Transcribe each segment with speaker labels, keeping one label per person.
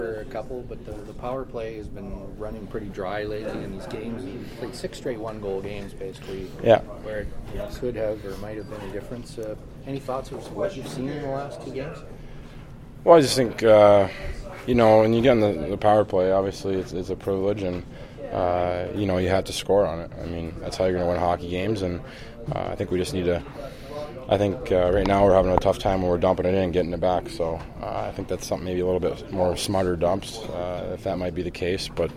Speaker 1: For a couple, but the power play has been running pretty dry lately in these games. You've played 6 straight 1-goal games, basically.
Speaker 2: Yeah.
Speaker 1: Where it could have or might have been a difference. Any thoughts of what you've seen in the last 2 games?
Speaker 2: Well, I just think, when you get in the power play, obviously it's a privilege, and, you have to score on it. I mean, that's how you're going to win hockey games, and I think we just need to. I think right now we're having a tough time when we're dumping it in and getting it back. So I think that's something maybe a little bit more smarter dumps, if that might be the case. But,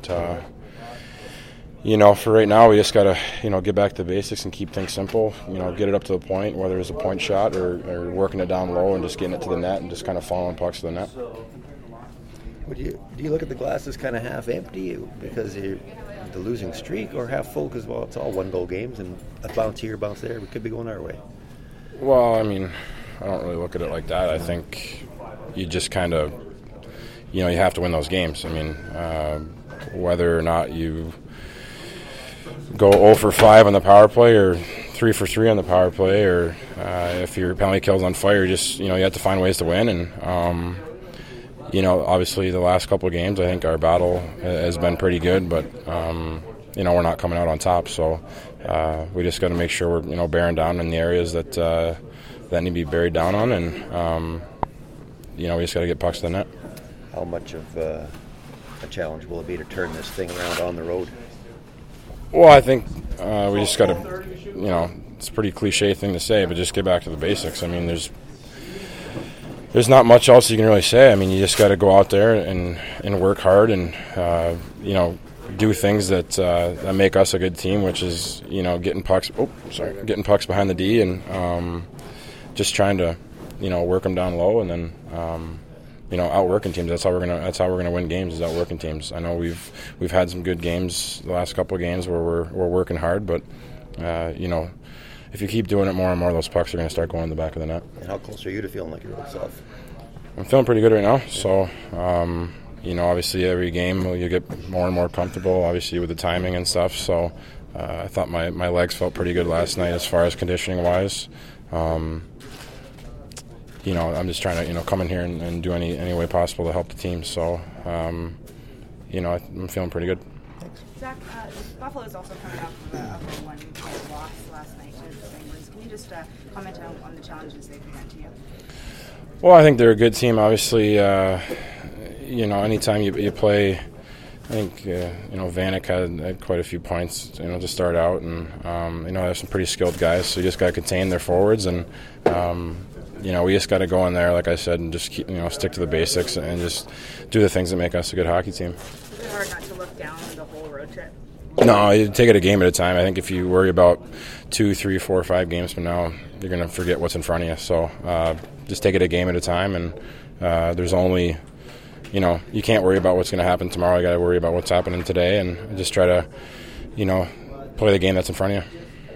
Speaker 2: for right now we just got to, get back to the basics and keep things simple. Get it up to the point, whether it's a point shot or working it down low and just getting it to the net and just kind of following pucks to the net.
Speaker 3: Do you look at the glass as kind of half empty because you're the losing streak, or half full because, well, it's all 1-goal games and a bounce here, bounce there, we could be going our way?
Speaker 2: Well, I mean, I don't really look at it like that. I think you just kind of, you have to win those games. I mean, whether or not you go 0 for 5 on the power play or 3 for 3 on the power play, or if your penalty kill's on fire, just, you have to find ways to win. And, obviously the last couple of games, I think our battle has been pretty good, but, we're not coming out on top. So we just got to make sure we're, bearing down in the areas that need to be buried down on, and, we just got to get pucks to the net.
Speaker 3: How much of a challenge will it be to turn this thing around on the road?
Speaker 2: Well, I think we just got to, it's a pretty cliche thing to say, but just get back to the basics. I mean, there's not much else you can really say. I mean, you just got to go out there and work hard and, do things that make us a good team, which is, getting pucks behind the D and just trying to, work them down low and then, outworking teams. That's how we're gonna win games, is outworking teams. I know we've had some good games the last couple of games where we're working hard, but if you keep doing it more and more, those pucks are going to start going in the back of the net.
Speaker 3: And how close are you to feeling like your old self?
Speaker 2: I'm feeling pretty good right now. So, obviously every game you get more and more comfortable, obviously with the timing and stuff. So I thought my legs felt pretty good last night as far as conditioning-wise. I'm just trying to, come in here and do any way possible to help the team. So, I'm feeling pretty good.
Speaker 4: Zach, Buffalo is also coming off of a 1-goal loss last night to the Penguins. Can you just comment on the challenges they present to you?
Speaker 2: Well, I think they're a good team. Obviously, anytime you play, I think, Vanek had quite a few points, to start out. And, there's some pretty skilled guys, so you just got to contain their forwards. And, we just got to go in there, like I said, and just keep, stick to the basics and just do the things that make us a good hockey team.
Speaker 4: Is it hard not to look down the whole road trip?
Speaker 2: No, you take it a game at a time. I think if you worry about 2, 3, 4, 5 games from now, you're going to forget what's in front of you. So just take it a game at a time, and there's only, you can't worry about what's going to happen tomorrow. You got to worry about what's happening today, and just try to, play the game that's in front of you.